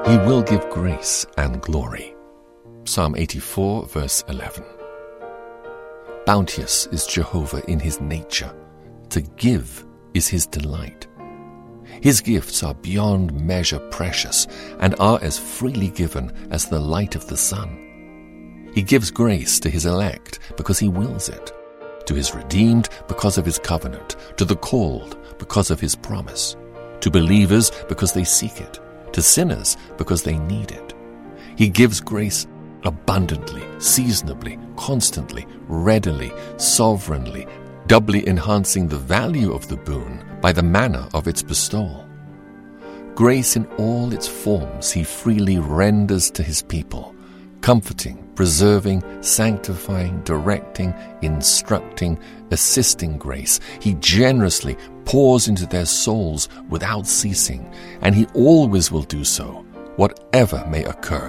He will give grace and glory. Psalm 84, verse 11. Bounteous is Jehovah in his nature. To give is his delight. His gifts are beyond measure precious and are as freely given as the light of the sun. He gives grace to his elect because he wills it, to his redeemed because of his covenant, to the called because of his promise, to believers because they seek it, to sinners because they need it. He gives grace abundantly, seasonably, constantly, readily, sovereignly, doubly enhancing the value of the boon by the manner of its bestowal. Grace in all its forms he freely renders to his people, comforting, preserving, sanctifying, directing, instructing, assisting grace. He generously pours into their souls without ceasing, and he always will do so, whatever may occur.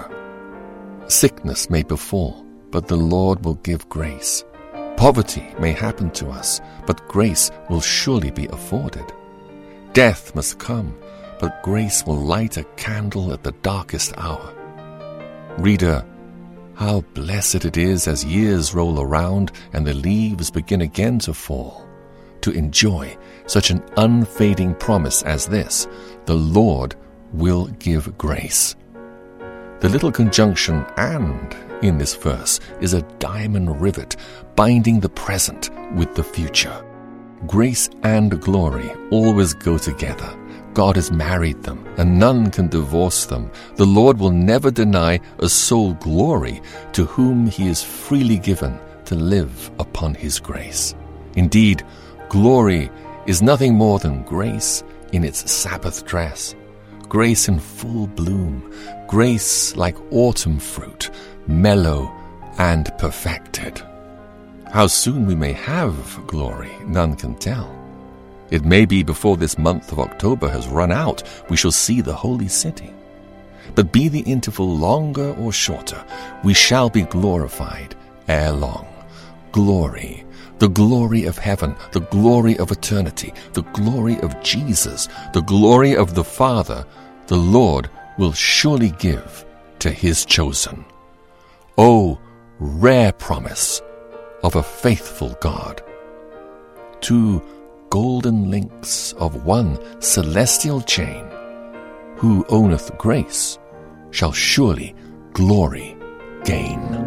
Sickness may befall, but the Lord will give grace. Poverty may happen to us, but grace will surely be afforded. Death must come, but grace will light a candle at the darkest hour. Reader, how blessed it is as years roll around and the leaves begin again to fall, to enjoy such an unfading promise as this: the Lord will give grace. The little conjunction "and" in this verse is a diamond rivet binding the present with the future. Grace and glory always go together. God has married them, and none can divorce them. The Lord will never deny a soul glory to whom he is freely given to live upon his grace. Indeed, glory is nothing more than grace in its Sabbath dress, grace in full bloom, grace like autumn fruit, mellow and perfected. How soon we may have glory, none can tell. It may be before this month of October has run out, we shall see the holy city. But be the interval longer or shorter, we shall be glorified ere long. Glory, the glory of heaven, the glory of eternity, the glory of Jesus, the glory of the Father, the Lord will surely give to his chosen. Oh, rare promise of a faithful God! 2 golden links of one celestial chain. Who owneth grace shall surely glory gain.